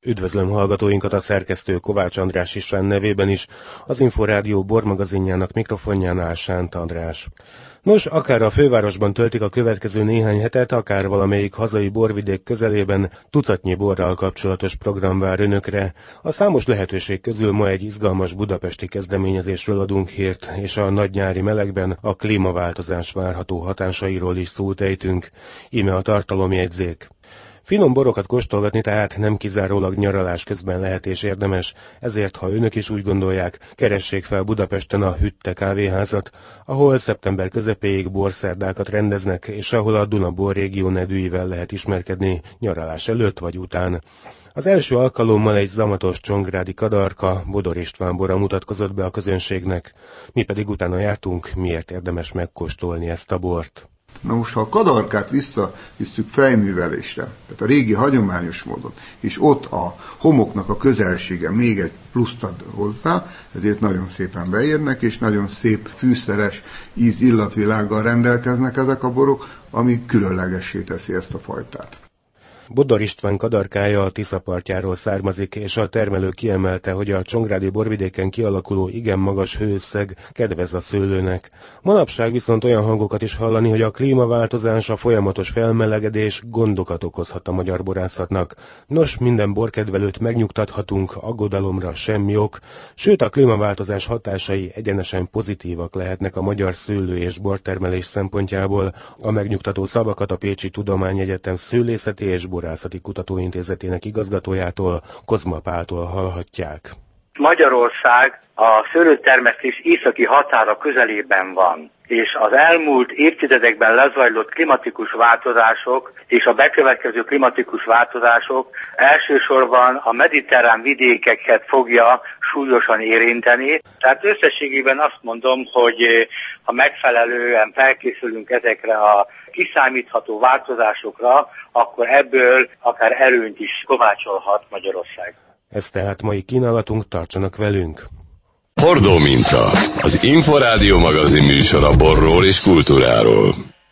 Üdvözlöm hallgatóinkat a szerkesztő Kovács András István nevében is, az Inforádió bormagazinjának mikrofonjánál Sánt András. Nos, akár a fővárosban töltik a következő néhány hetet, akár valamelyik hazai borvidék közelében, tucatnyi borral kapcsolatos program vár önökre. A számos lehetőség közül ma egy izgalmas budapesti kezdeményezésről adunk hírt, és a nagynyári melegben a klímaváltozás várható hatásairól is szót ejtünk. Íme a tartalomjegyzék. Finom borokat kóstolgatni tehát nem kizárólag nyaralás közben lehet és érdemes, ezért ha önök is úgy gondolják, keressék fel Budapesten a Hütte kávéházat, ahol szeptember közepéig borszerdákat rendeznek, és ahol a Duna borrégió nedűivel lehet ismerkedni nyaralás előtt vagy után. Az első alkalommal egy zamatos csongrádi kadarka, Bodor István bora mutatkozott be a közönségnek, mi pedig utána jártunk, miért érdemes megkóstolni ezt a bort. Na most, ha a kadarkát visszavisszük fejművelésre, tehát a régi hagyományos módon, és ott a homoknak a közelsége még egy pluszt ad hozzá, ezért nagyon szépen beérnek, és nagyon szép fűszeres íz-illatvilággal rendelkeznek ezek a borok, ami különlegessé teszi ezt a fajtát. Bodor István kadarkája a Tisza partjáról származik, és a termelő kiemelte, hogy a csongrádi borvidéken kialakuló igen magas hőösszeg kedvez a szőlőnek. Manapság viszont olyan hangokat is hallani, hogy a klímaváltozás, a folyamatos felmelegedés gondokat okozhat a magyar borászatnak. Nos, minden borkedvelőt megnyugtathatunk, aggodalomra semmi ok, sőt a klímaváltozás hatásai egyenesen pozitívak lehetnek a magyar szőlő- és bortermelés szempontjából. A megnyugtató szavakat a Pécsi Tudományegyetem Szőlészeti és Borászati Kutatóintézetének igazgatójától, Kozma Páltól hallhatják. Magyarország a szőlőtermesztés északi határa közelében van, és az elmúlt évtizedekben lezajlott klimatikus változások és a bekövetkező klimatikus változások elsősorban a mediterrán vidékeket fogja súlyosan érinteni. Tehát összességében azt mondom, hogy ha megfelelően felkészülünk ezekre a kiszámítható változásokra, akkor ebből akár előnyt is kovácsolhat Magyarország. Ez tehát mai kínálatunk, tartsanak velünk! Hordó minta, az Inforádió magazin műsor a borról és kultúráról.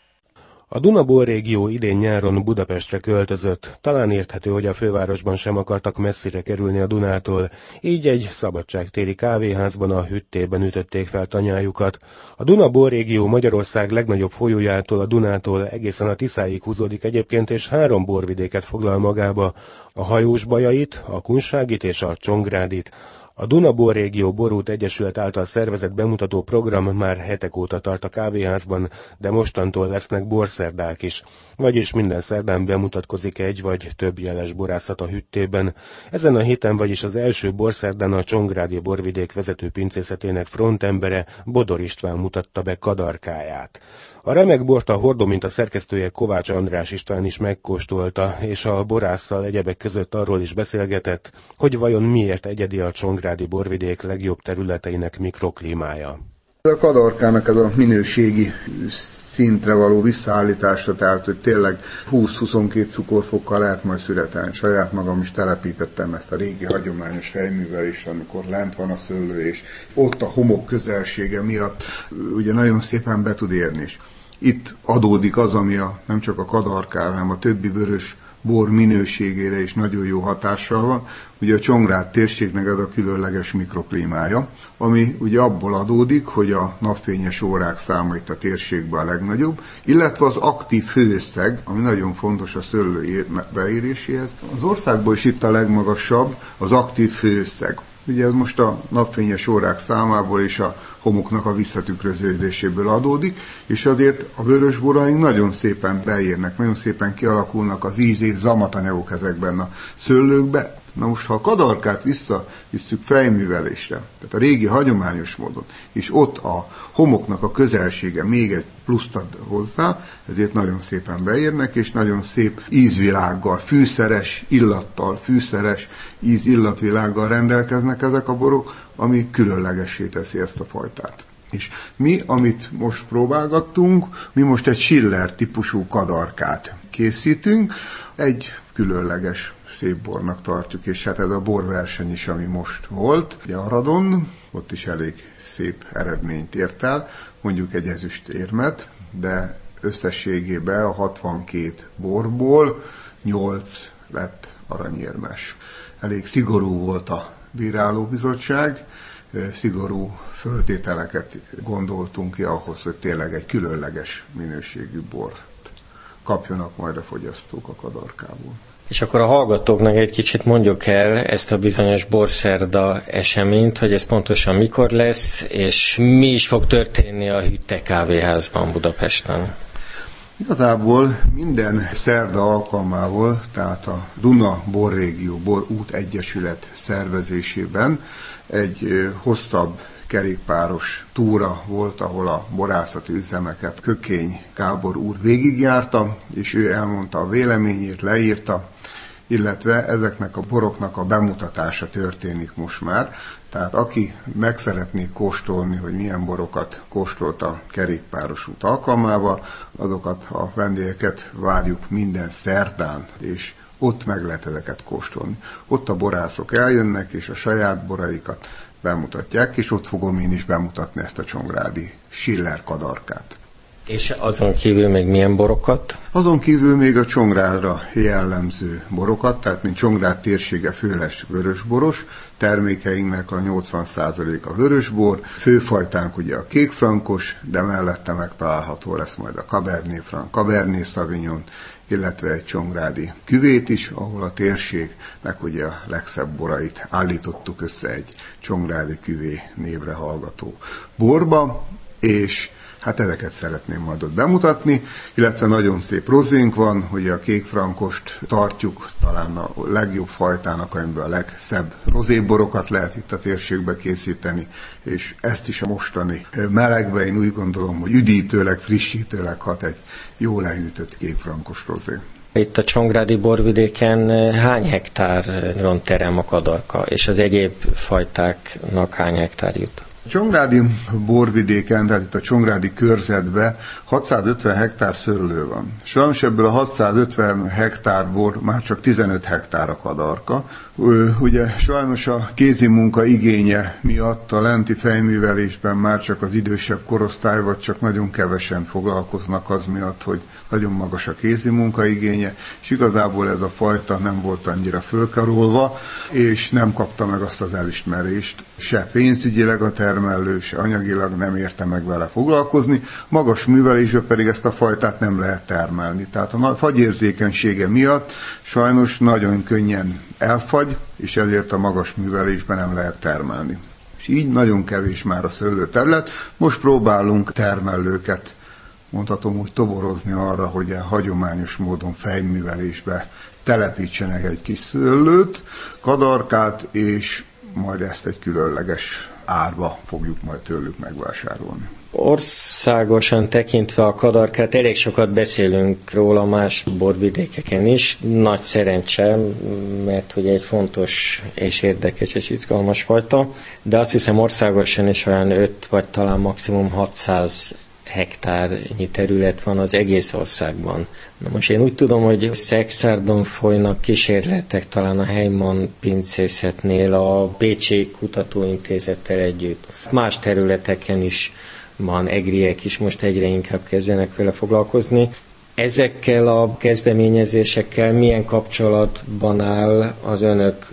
A Duna borrégió idén nyáron Budapestre költözött. Talán érthető, hogy a fővárosban sem akartak messzire kerülni a Dunától, így egy szabadságtéri kávéházban, a Hüttében ütötték fel tanyájukat. A Duna borrégió Magyarország legnagyobb folyójától, a Dunától egészen a Tiszáig húzódik egyébként, és 3 borvidéket foglal magába: a Hajósbajait, a Kunságit és a Csongrádit. A Duna Borrégió Borút Egyesület által szervezett bemutató program már hetek óta tart a kávéházban, de mostantól lesznek borszerdák is. Vagyis minden szerdán bemutatkozik egy vagy több jeles borászat a Hüttében. Ezen a héten, vagyis az első borszerdán a Csongrádi borvidék vezető pincészetének frontembere, Bodor István mutatta be kadarkáját. A remek bort a Hordó minta szerkesztője Kovács András István is megkóstolta, és a borásszal egyebek között arról is beszélgetett, hogy vajon miért egyedi a csongrádi borvidék legjobb területeinek mikroklímája. A kadarkának ez a minőségi szintre való visszaállítása, tehát hogy tényleg 20-22 cukorfokkal lehet majd szüretelni. Saját magam is telepítettem ezt a régi hagyományos fejművelést, amikor lent van a szőlő, és ott a homok közelsége miatt ugye nagyon szépen be tud érni. Itt adódik az, ami nem csak a kadarkára, hanem a többi vörös bor minőségére is nagyon jó hatással van. Ugye a Csongrád térségnek ez a különleges mikroklímája, ami ugye abból adódik, hogy a napfényes órák száma itt a térségben a legnagyobb, illetve az aktív hőösszeg, ami nagyon fontos a szőlő beéréséhez. Az országban is itt a legmagasabb az aktív hőösszeg. Ugye ez most a napfényes órák számából és a homoknak a visszatükröződéséből adódik, és azért a vörösboraink nagyon szépen beérnek, nagyon szépen kialakulnak az íz- és zamatanyagok ezekben a szőlőkbe. Na most, ha a kadarkát visszavisszük fejművelésre, tehát a régi hagyományos módon, és ott a homoknak a közelsége még egy pluszt ad hozzá, ezért nagyon szépen beérnek, és nagyon szép ízvilággal, fűszeres illattal, fűszeres íz-illatvilággal rendelkeznek ezek a borok, ami különlegessé teszi ezt a fajtát. És mi, amit most próbálgattunk, mi most egy Schiller típusú kadarkát készítünk, egy különleges szép bornak tartjuk, és hát ez a borverseny is, ami most volt, ugye Aradon, ott is elég szép eredményt ért el, mondjuk egy ezüstérmet, de összességében a 62 borból 8 lett aranyérmes. elég szigorú volt a bírálóbizottság, szigorú föltételeket gondoltunk ki ahhoz, hogy tényleg egy különleges minőségű bort kapjanak majd a fogyasztók a Kadarkából. És akkor a hallgatóknak egy kicsit mondjuk el ezt a bizonyos borszerda eseményt, hogy ez pontosan mikor lesz, és mi is fog történni a Hütte kávéházban Budapesten. Igazából minden szerda alkalmával, tehát a Duna Borrégió Borút Egyesület szervezésében egy hosszabb kerékpáros túra volt, ahol a borászati üzemeket Kökény Gábor úr végigjárta, és ő elmondta a véleményét, leírta, illetve ezeknek a boroknak a bemutatása történik most már. Tehát aki meg szeretné kóstolni, hogy milyen borokat kóstolt a kerékpáros út alkalmával, azokat a vendégeket várjuk minden szerdán, és ott meg lehet ezeket kóstolni. Ott a borászok eljönnek, és a saját boraikat bemutatják, és ott fogom én is bemutatni ezt a csongrádi Schiller kadarkát. És azon kívül még milyen borokat? Azon kívül még a Csongrádra jellemző borokat, tehát mint Csongrád térsége főleg vörösboros, termékeinknek a 80%-a vörösbor, főfajtánk ugye a kékfrankos, de mellette megtalálható lesz majd a Cabernet Franc, Cabernet Sauvignon, illetve egy csongrádi küvét is, ahol a térségnek ugye a legszebb borait állítottuk össze egy csongrádi küvé névre hallgató borba, és hát ezeket szeretném majd ott bemutatni, illetve nagyon szép rozénk van, hogy a kékfrankost tartjuk talán a legjobb fajtának, amiben a legszebb rozéborokat lehet itt a térségbe készíteni, és ezt is a mostani melegben én úgy gondolom, hogy üdítőleg, frissítőleg hat egy jó lehűtött kékfrankos rozé. Itt a csongrádi borvidéken hány hektáron terem a kadarka, és az egyéb fajtáknak hány hektár jut? A csongrádi borvidéken, tehát itt a csongrádi körzetben 650 hektár szőlő van. Sajnos ebből a 650 hektárból már csak 15 hektár a kadarka. Ugye sajnos a kézi munka igénye miatt a lenti fejművelésben már csak az idősebb korosztály, vagy csak nagyon kevesen foglalkoznak az miatt, hogy nagyon magas a kézi munka igénye, és igazából ez a fajta nem volt annyira fölkarolva, és nem kapta meg azt az elismerést, se pénzügyileg a termelő, se anyagilag nem érte meg vele foglalkozni, magas művelésben pedig ezt a fajtát nem lehet termelni. Tehát a fagyérzékenysége miatt sajnos nagyon könnyen elfagy, és ezért a magas művelésben nem lehet termelni. És így nagyon kevés már a szőlőterület. Most próbálunk termelőket, mondhatom úgy, toborozni arra, hogy a hagyományos módon fejművelésbe telepítsenek egy kis szőlőt, kadarkát, és majd ezt egy különleges árba fogjuk majd tőlük megvásárolni. Országosan tekintve a kadarkát elég sokat beszélünk róla más borvidékeken is. Nagy szerencse, mert hogy egy fontos és érdekes és izgalmas fajta, de azt hiszem országosan is olyan 5 vagy talán maximum 600 hektárnyi terület van az egész országban. Na most én úgy tudom, hogy Szekszárdon folynak kísérletek talán a Heimann pincészetnél a Bécsi Kutatóintézettel együtt. Más területeken is van, egriek is most egyre inkább kezdenek vele foglalkozni. Ezekkel a kezdeményezésekkel milyen kapcsolatban áll az önök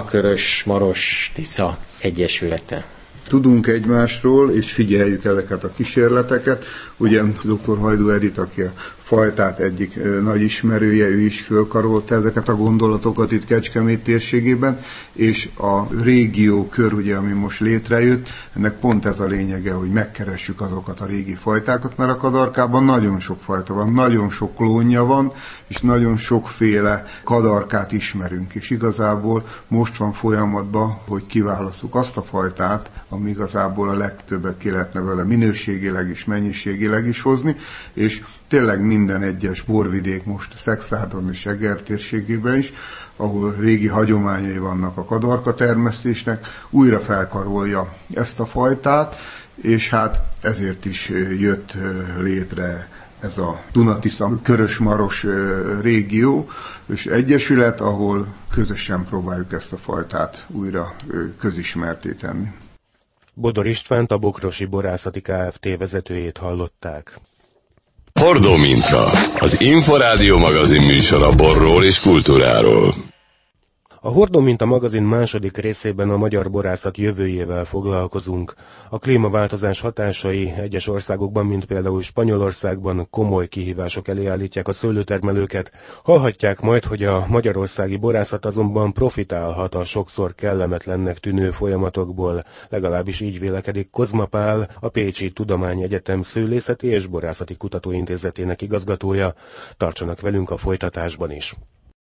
Dunakörös-Maros-Tisza Egyesülete? Tudunk egymásról, és figyeljük ezeket a kísérleteket. Ugye dr. Hajdú Edit, aki a fajtát egyik nagy ismerője, ő is fölkarolta ezeket a gondolatokat itt Kecskemét térségében, és a régió kör, ugye, ami most létrejött, ennek pont ez a lényege, hogy megkeressük azokat a régi fajtákat, mert a kadarkában nagyon sok fajta van, nagyon sok klónja van, és nagyon sokféle kadarkát ismerünk, és igazából most van folyamatban, hogy kiválasszuk azt a fajtát, ami igazából a legtöbbet ki lehetne vele minőségileg is, mennyiségileg is hozni, és tényleg minden egyes borvidék most Szekszárdon és Eger térségében is, ahol régi hagyományai vannak a kadarka termesztésnek, újra felkarolja ezt a fajtát, és hát ezért is jött létre ez a Duna-Tisza Körös-Maros régió és egyesület, ahol közösen próbáljuk ezt a fajtát újra közismertté tenni. Bodor Istvánt, a Bokrosi Borászati Kft. Vezetőjét hallották. Hordó minta, az Inforádió magazin műsora borról és kultúráról. A Hordó Minta magazin második részében a magyar borászat jövőjével foglalkozunk. A klímaváltozás hatásai egyes országokban, mint például Spanyolországban komoly kihívások elé állítják a szőlőtermelőket. Hallhatják majd, hogy a magyarországi borászat azonban profitálhat a sokszor kellemetlennek tűnő folyamatokból. Legalábbis így vélekedik Kozma Pál, a Pécsi Tudományegyetem Szőlészeti és Borászati Kutatóintézetének igazgatója. Tartsanak velünk a folytatásban is.